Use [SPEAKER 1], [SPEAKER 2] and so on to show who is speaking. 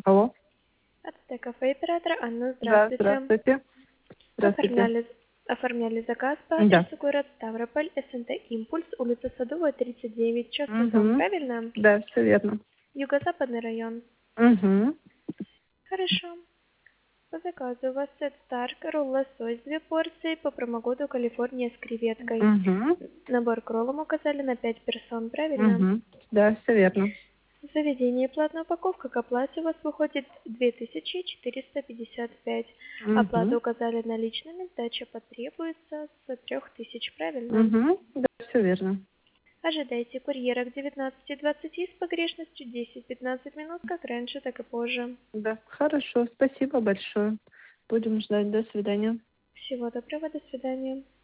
[SPEAKER 1] Алло.
[SPEAKER 2] АТТ кафе оператора Анна,
[SPEAKER 1] Да,
[SPEAKER 2] здравствуйте.
[SPEAKER 1] здравствуйте. Здравствуйте.
[SPEAKER 2] Оформляли заказ по
[SPEAKER 1] Да.
[SPEAKER 2] адресу город Ставрополь, СНТ «Импульс», улица Садовая, 39, частный дом,
[SPEAKER 1] Угу.
[SPEAKER 2] правильно?
[SPEAKER 1] Да, все верно.
[SPEAKER 2] Юго-западный район.
[SPEAKER 1] Угу.
[SPEAKER 2] Хорошо. По заказу у вас сет Старк, ролл лосось, 2 порции по промокоду Калифорния с креветкой.
[SPEAKER 1] Угу.
[SPEAKER 2] Набор к роллам указали на 5 персон, правильно?
[SPEAKER 1] Угу. Да, все верно.
[SPEAKER 2] В заведении платная упаковка к оплате у вас выходит 2455. Оплату
[SPEAKER 1] Угу.
[SPEAKER 2] указали наличными, сдача потребуется с 3000, правильно?
[SPEAKER 1] Угу. Да, все верно.
[SPEAKER 2] Ожидайте курьера к 19:20 с погрешностью 10-15 минут, как раньше, так и позже.
[SPEAKER 1] Да. Хорошо, спасибо большое. Будем ждать. До свидания.
[SPEAKER 2] Всего доброго, до свидания.